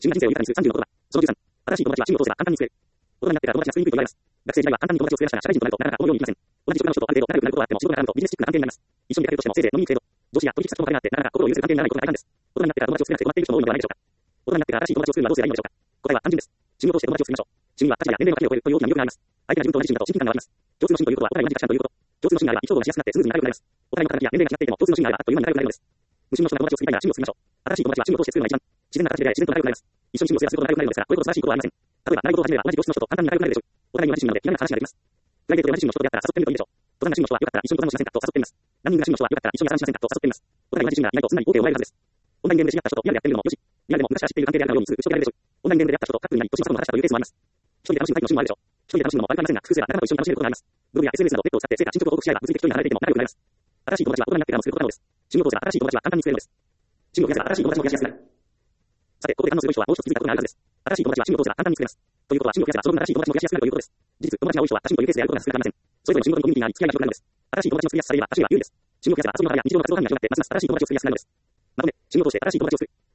自分が人生を豊かにする30の言葉。その13、新しい友達は趣味を通せば簡単に作れる。大人になってから友達が作りにくいと言われます。学生時代は簡単に友達を作れましたが、社会人となるとなかなかこのようにいきません。同じ職場の人とある程度仲良くなることはあっても、仕事が絡むとビジネスチックな関係になります。一緒に出かけるとしてもせいぜい飲みに行く程度。上司や取引先との関係があって、なかなか心を許せる関係にならないことが大半です。大人になってから友達を作れなくて困っている人も多いのではないでしょうか。大人になってから新しい友達を作るにはどうすればいいのでしょうか。答えは単純です。趣味を通して友達を作りましょう。趣味は価値や年齢の垣を越えるという大きな魅力があります。相手が自分と同じ趣味だと親近感が湧きます。共通の趣味ということはお互い同じ価値観ということ。共通の趣味があれば意気投合がしやすくなってスムーズに仲良くなります。お互いの肩書きや年齢が違っていても共通の趣味があればあっという間に仲良くなれるのです。無趣味の人が友達を作りたいなら趣味を作りましょう。新しい友達は趣味を通して作るのが一番自然な形で出会い自然と仲良くなります。一緒に趣味をすればするほど仲良くなれるのですが、こういうこと素晴らしいことはありません。例えば習い事を始めれば同じ教室の人と簡単に仲良くなれるでしょう。お互いに同じ趣味なので気軽な話ができます。プライベートで同じ趣味の人と出会ったら誘ってみるといいでしょう。登山が趣味の人はよかったら一緒に登山をしませんかと誘ってみます。ランニングが趣味の人はよかったら一緒に朝にしませんかと誘ってみます。お互い同じ趣味が意外とすんなり OK をもらえるはずです。オンラインゲームで知り合った人とリアルでやってみるのもよし。リアルでも昔から知っている関係であるかのようにすぐ打ち解けられるでしょう。オンラインゲームで出会った人とカップルになり年の差も話したというケースもあります。一人で楽しむタイプの趣味もあるでしょう。一人で楽しむのも悪くありませんが、工夫すれば仲間と一緒に楽しめることがあります。ブログや SNS などネットを使って成果進捗を報告し合えば物理的距離が離れていても仲良くなれます。新しい友達は大人になってからもすることなのです。趣味を通せば新しい友達は簡単に作れるのです。趣味を増やせば新しい友達も増やしやすくなる。さて、ここで反応する人はもう一つ気づいたことがあるはずです。新しい友達は趣味を通せば簡単に作れます。ということは趣味を増やせばその分新しい友達も増やしやすくなるということです。事実、友達が多い人は多趣味というケースであることが少なくありません。それぞれの趣味ごとにコミュニティがあり、付き合いが広がるのです。新しい友達の作りやすさで言えば、多趣味は有利です。趣味を増やせば遊びの場や日常の活動範囲が広がってますます新しい友達を作りやすくなるのです。まとめ、趣味を通して新しい友達を作る。